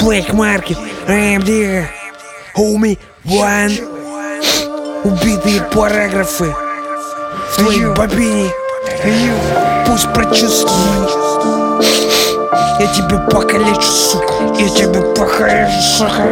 Black Market, AMD, Homie One. Убитые параграфы в твоей бобине. Пусть прочувствует. Я тебя покалечу, сука. Я тебя покалечу, сука.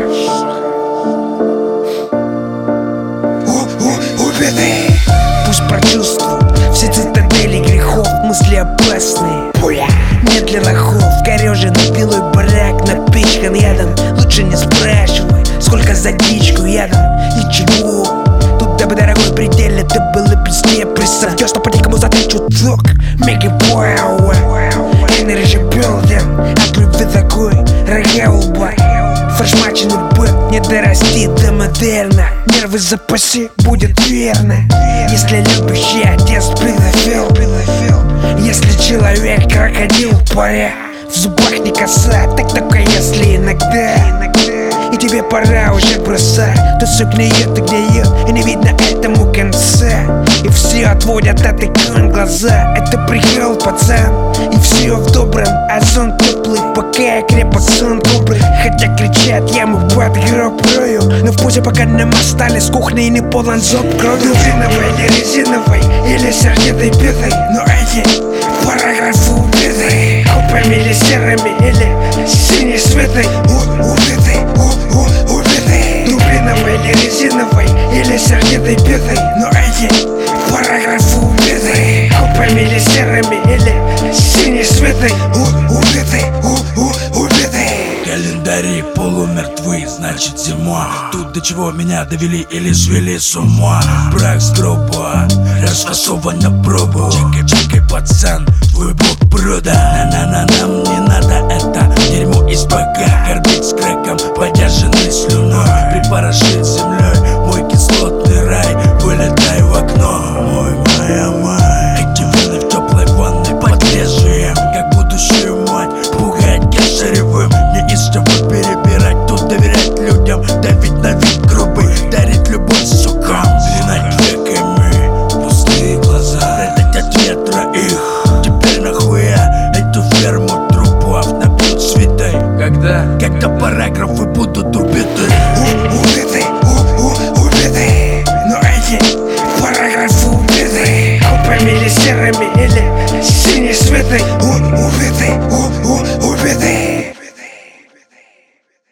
Убитый. Пусть прочувствует. Все цитадели грехов, мысли опасные. Нет для лохов, кореженный белый барак напичкан ядом. Лучше не спрашивай, сколько за дичку ядом. Ничего, тут дабы дорогой предел, это было песне. Представьте, что по-дикому затычу ток. Make it power, energy building. Открой такой, рога лба. Фрешмаченный бэт, не дорасти до модерна. Нервы запаси, будет верно. Если любящий отец педофил, если человек крокодил, паря. В зубах не коса, так только если иногда. И тебе пора уже бросать. То все гниет и гниет, и не видно этому конца. И все отводят от икон глаза. Это прикол, пацан. И все в добром, а сон теплый, пока я крепок, сон добрый. Хотя кричат, я мы под гроб рою, но в пузе пока нам остались кухни и не полон зоб кровью. Резиновой или резиновой, или сердитой битой. Но эти параграфы убиты купами или серыми, или синей светой. Убиты, убиты. Дубиновой или резиновой, или сердитой битой. Но эти параграфы убиты купами или серыми, или синей светой. Убиты, убиты. Календари полумертвы, значит зима. Тут до чего меня довели или свели с ума. Брак с гроба, расфасован на пробу. Чекай, пацан, твой бог прода. На-на-на, нам не надо